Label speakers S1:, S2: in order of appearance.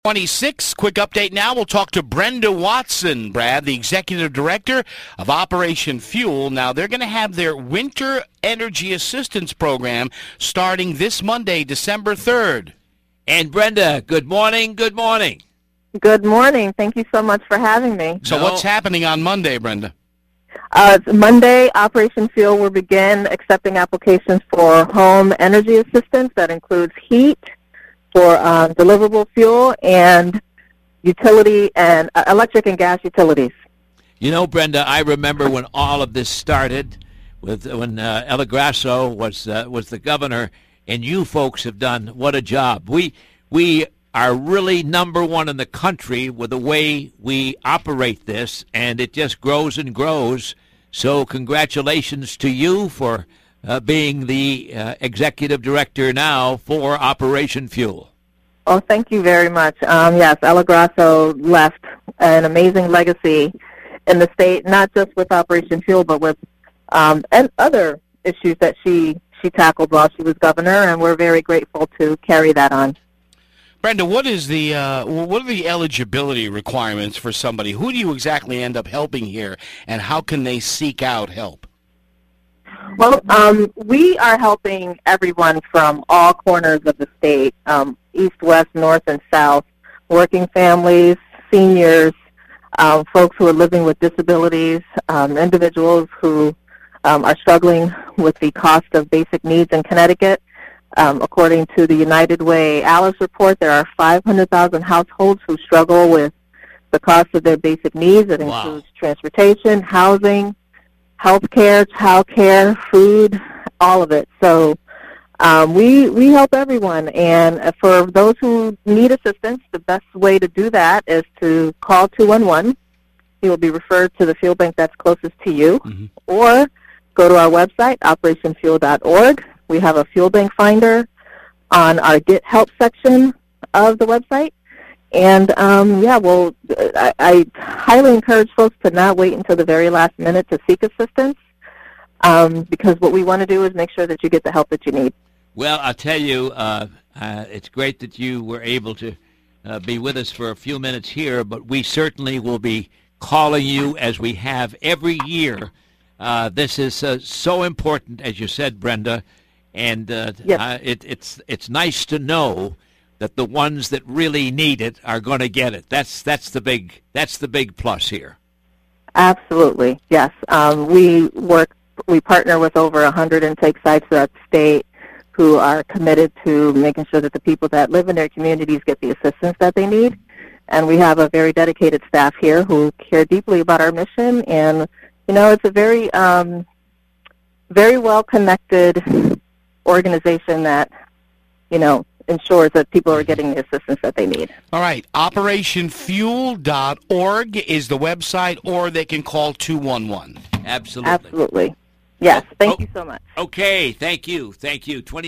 S1: 26. Quick update now. We'll talk to Brenda Watson, Brad, the Executive Director of Operation Fuel. Now, they're going to have their Winter Energy Assistance Program starting this Monday, December 3rd.
S2: And Brenda, good morning, good morning.
S3: Good morning. Thank you so much for having me.
S1: So what's happening on Monday, Brenda?
S3: Monday, Operation Fuel will begin accepting applications for home energy assistance. That includes heat, for deliverable fuel, and utility and electric and gas utilities.
S2: You know, Brenda, I remember when all of this started, when Ella Grasso was the governor, and you folks have done what a job. We are really number one in the country with the way we operate this, and it just grows and grows. So congratulations to you for being the executive director now for Operation Fuel.
S3: Oh, thank you very much. Yes, Ella Grasso left an amazing legacy in the state, not just with Operation Fuel, but with and other issues that she tackled while she was governor, and we're very grateful to carry that on.
S1: Brenda, what are the eligibility requirements for somebody? Who do you exactly end up helping here, and how can they seek out help?
S3: Well, we are helping everyone from all corners of the state, east, west, north, and south, working families, seniors, folks who are living with disabilities, individuals who are struggling with the cost of basic needs in Connecticut. According to the United Way Alice report, there are 500,000 households who struggle with the cost of their basic needs. It includes transportation, housing, health care, child care, food, all of it. So we help everyone. And for those who need assistance, the best way to do that is to call 211. You will be referred to the fuel bank that's closest to you. Mm-hmm. Or go to our website, operationfuel.org. We have a fuel bank finder on our Get Help section of the website. And, I highly encourage folks to not wait until the very last minute to seek assistance, because what we want to do is make sure that you get the help that you need.
S2: Well, I'll tell you, it's great that you were able to be with us for a few minutes here, but we certainly will be calling you as we have every year. This is so important, as you said, Brenda, and
S3: yes.
S2: It's nice to know that the ones that really need it are going to get it. That's the big plus here.
S3: Absolutely, yes. We partner with over 100 intake sites throughout the state who are committed to making sure that the people that live in their communities get the assistance that they need. And we have a very dedicated staff here who care deeply about our mission. And it's a very very well connected organization that ensures that people are getting the assistance that they need.
S1: All right. OperationFuel.org is the website, or they can call 211.
S2: Absolutely.
S3: Absolutely. Yes. Thank you so much.
S2: Okay. Thank you. 20